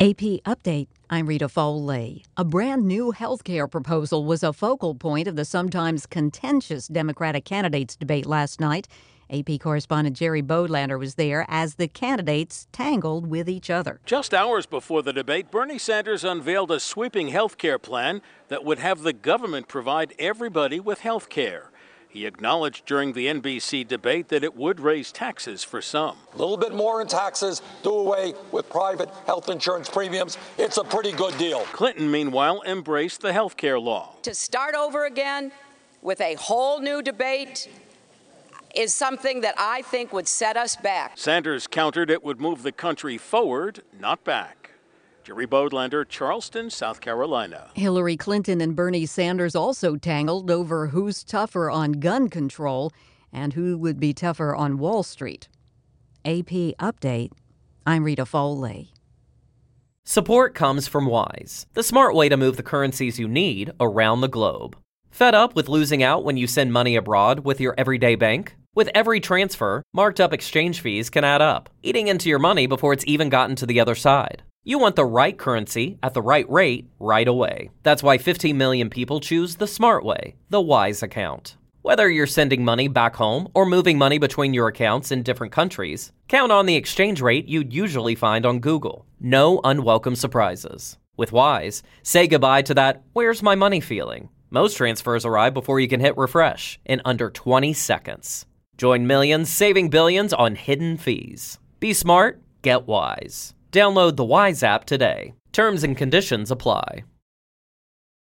AP Update, I'm Rita Foley. A brand new health care proposal was a focal point of the sometimes contentious Democratic candidates debate last night. AP correspondent Jerry Bodlander was there as the candidates tangled with each other. Just hours before the debate, Bernie Sanders unveiled a sweeping health care plan that would have the government provide everybody with health care. He acknowledged during the NBC debate that it would raise taxes for some. A little bit more in taxes, do away with private health insurance premiums. It's a pretty good deal. Clinton, meanwhile, embraced the health care law. To start over again with a whole new debate is something that I think would set us back. Sanders countered it would move the country forward, not back. Jerry Bodlander, Charleston, South Carolina. Hillary Clinton and Bernie Sanders also tangled over who's tougher on gun control and who would be tougher on Wall Street. AP Update, I'm Rita Foley. Support comes from Wise, the smart way to move the currencies you need around the globe. Fed up with losing out when you send money abroad with your everyday bank? With every transfer, marked up exchange fees can add up, eating into your money before it's even gotten to the other side. You want the right currency at the right rate right away. That's why 15 million people choose the smart way, the Wise account. Whether you're sending money back home or moving money between your accounts in different countries, count on the exchange rate you'd usually find on Google. No unwelcome surprises. With Wise, say goodbye to that "where's my money" feeling. Most transfers arrive before you can hit refresh in under 20 seconds. Join millions saving billions on hidden fees. Be smart, get Wise. Download the Wise app today. Terms and conditions apply.